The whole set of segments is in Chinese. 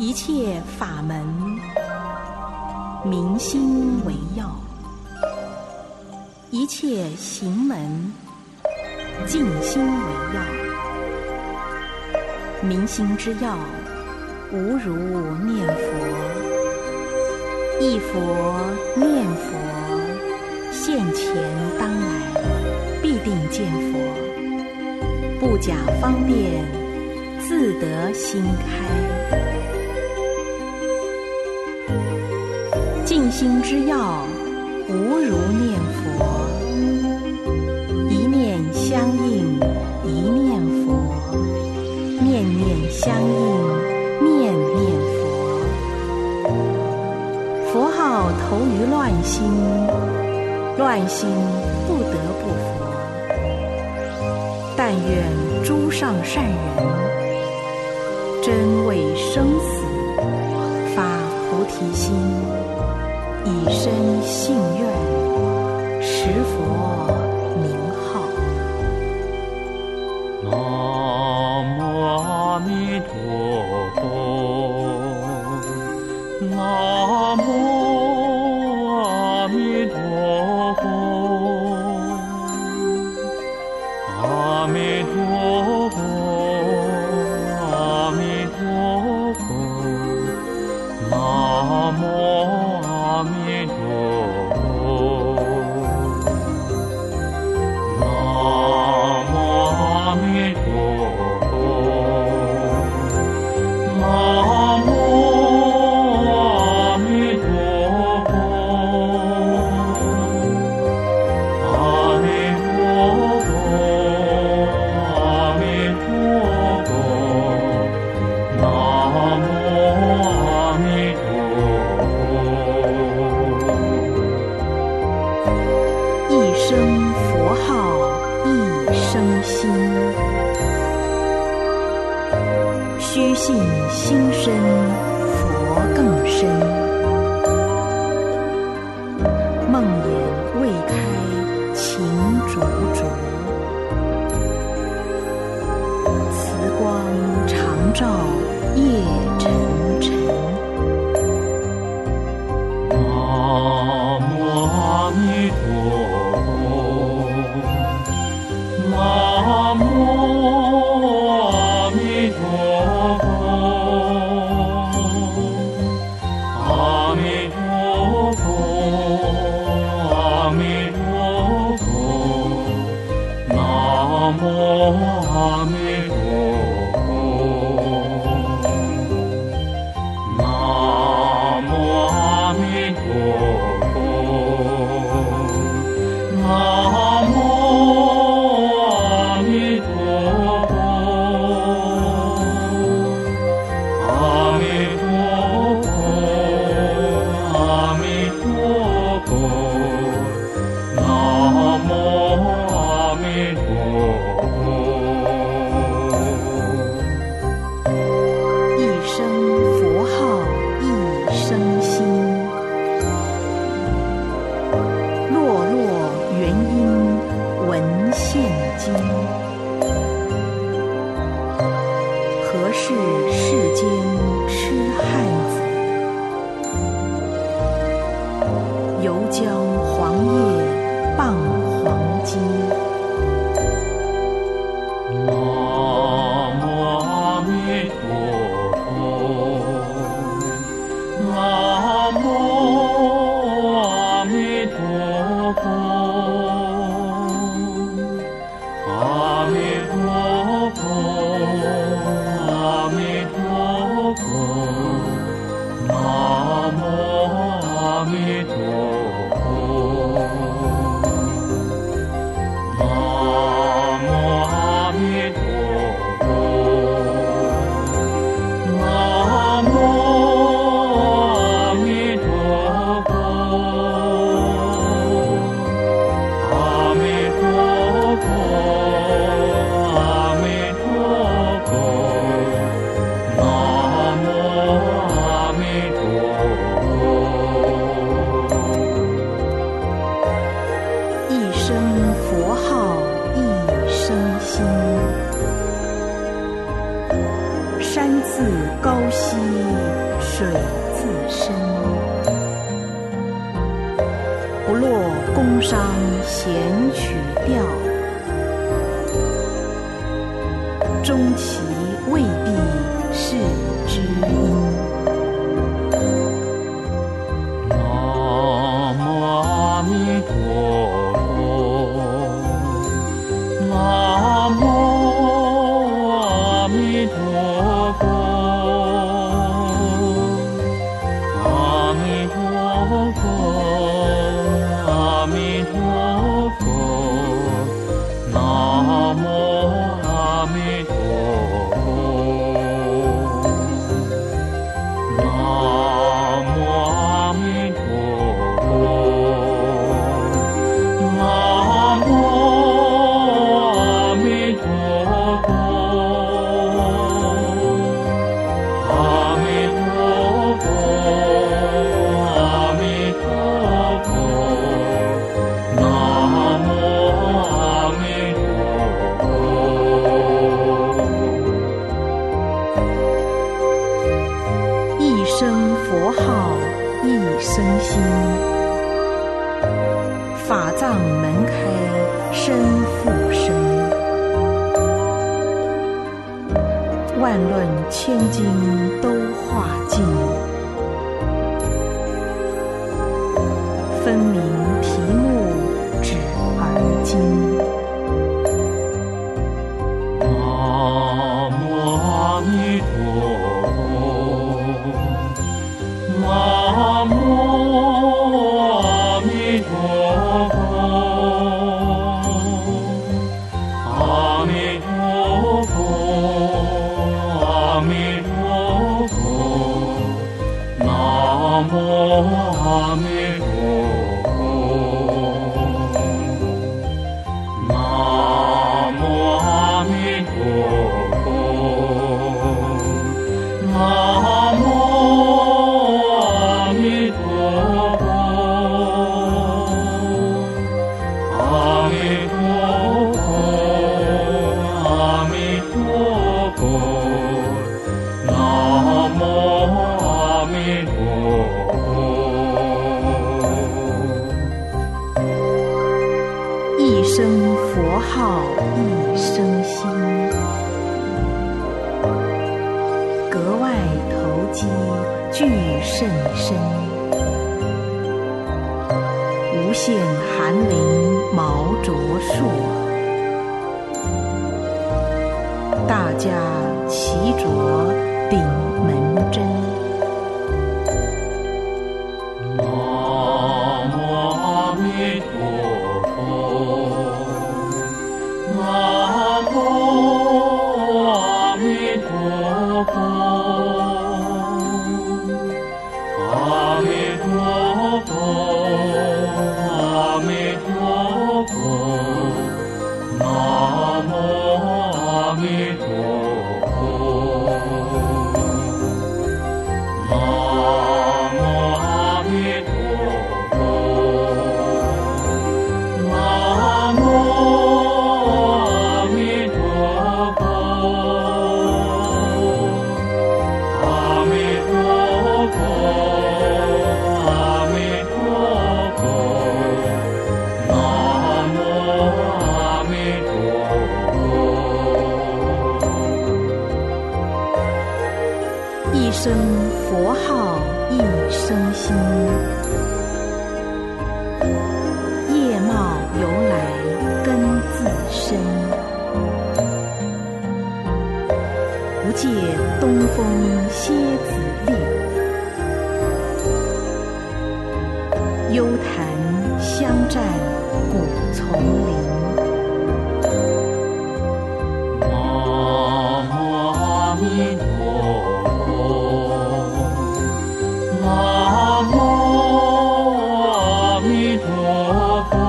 一切法门，明心为要；一切行门，静心为要。明心之要，无如念佛。忆佛念佛，现前当来，必定见佛。不假方便，自得心开。静心之要，无如念佛。一念相应，一念佛；念念相应，念念佛。佛号投于乱心，乱心不得不佛。但愿诸上善人，真为生死发菩提心，以身信愿，持佛名号。 南无阿弥陀佛，南无阿弥陀佛，阿弥陀佛，阿弥陀佛，南无阿弥陀佛，南无阿弥陀佛，南无阿弥陀佛，阿弥陀佛，阿弥陀佛，南无阿弥陀佛。 一声佛号一声心，虚信心深，佛更深。梦魇未开，情灼灼，慈光常照夜沉沉。 南无阿弥陀佛，南无阿弥陀佛，阿弥陀佛，阿弥陀佛，南无阿弥陀佛，南无阿弥陀佛，南无阿弥陀佛，阿弥陀佛，阿弥陀佛，南无阿弥陀佛。 一声佛号一声心，落落原因闻现经。何事世间痴汉子，犹将黄叶傍黄金。 南无阿弥陀佛，南无阿弥陀佛，阿弥陀佛，阿弥陀佛，南无阿弥陀佛， 身。不落宫商弦曲调，终其未必是知音。 南无阿弥陀佛，南无阿弥陀佛，阿弥陀佛，阿弥陀佛，南无阿弥陀佛，南无阿弥陀佛，南无阿弥陀佛，阿弥陀佛，阿弥陀佛，南无阿弥陀佛。 一声佛号一声心，法藏门开身复身，万论千经都化尽，分明题目指而今。 南无阿弥陀佛，南无阿弥陀佛，阿弥陀佛，阿弥陀佛，南无阿弥陀佛，南无阿弥陀佛，南无阿弥陀佛，阿弥陀佛，阿弥陀佛，南无阿弥陀佛。 一声佛号一声心，格外投机具甚深，无限寒林毛卓树，大家齐着顶门针。 南无阿弥陀佛，南无阿弥陀佛，阿弥陀佛，阿弥陀佛，南无阿弥陀佛，南无阿弥陀佛，南无阿弥陀佛，阿弥陀佛，阿弥陀佛，南无阿弥陀佛。 一声佛号一声心，业貌由来根自深，不借东风蝎子力，幽檀相占古丛林。 南无阿弥陀佛，南无阿弥陀佛，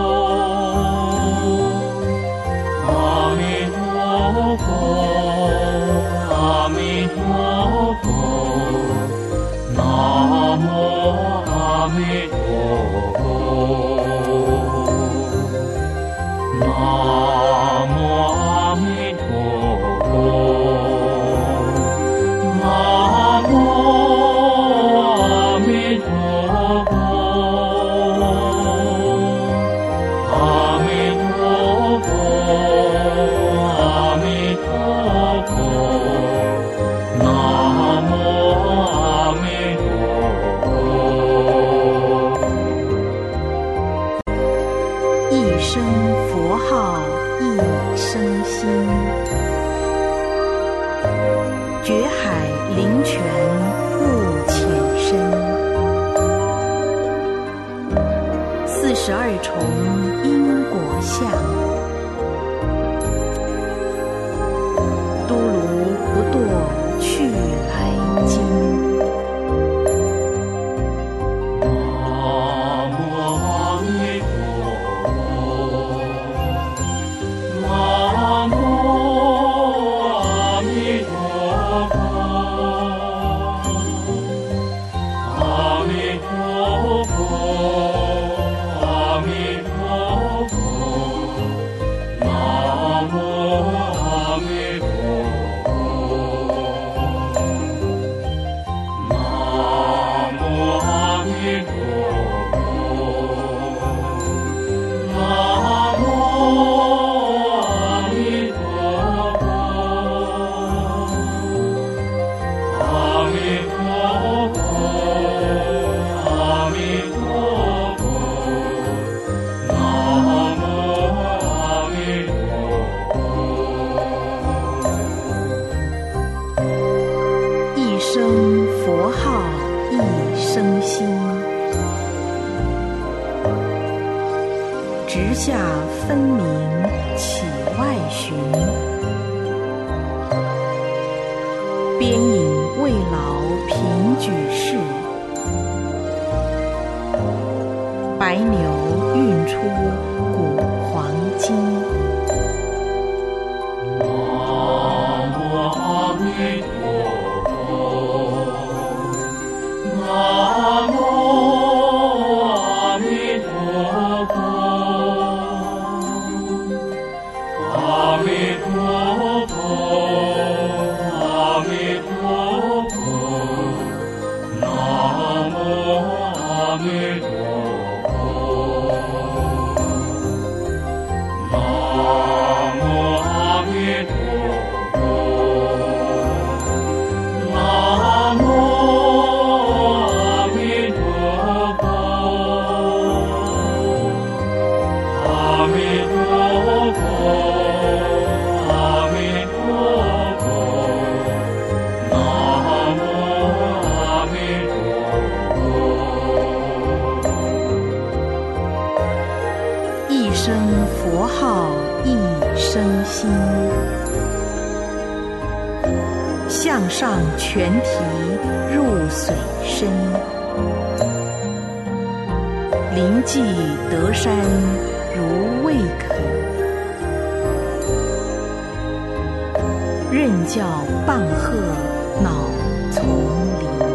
阿弥陀佛，阿弥陀佛，南无阿弥陀佛，南无阿弥陀佛，南无 42重因果相，都卢不堕去来经。佛号一生心，直下分明起外寻，边引未劳平举世，白牛运出古黄金。 南无阿弥陀佛，南无阿弥陀佛，阿弥陀佛，阿弥陀佛，南无阿弥陀佛，南无阿弥陀佛，南无阿弥陀佛，阿弥陀佛，阿弥陀佛，南无阿弥陀佛。 一声佛号一生心，向上全提入髓深，临济得山如未可，任教棒喝脑丛林。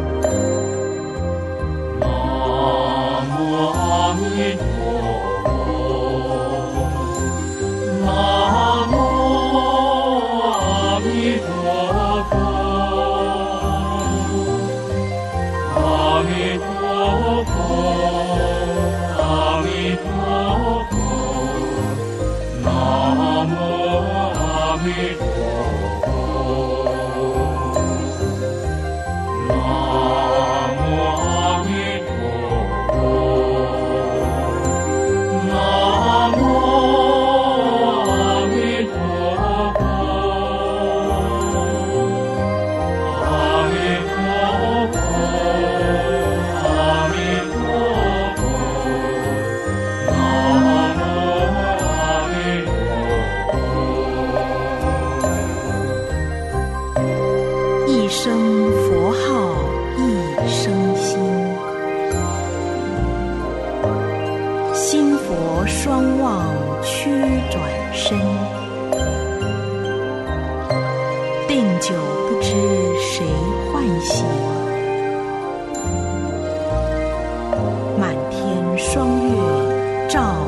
南无阿弥陀佛，南无阿弥陀佛，阿弥陀佛，阿弥陀佛，南无阿弥陀佛，南无阿弥陀佛，南无阿弥陀佛，阿弥陀佛，阿弥陀佛，南无阿弥陀佛。 一声佛号一生心，心佛双望屈转身，定久不知谁唤醒，满天双月照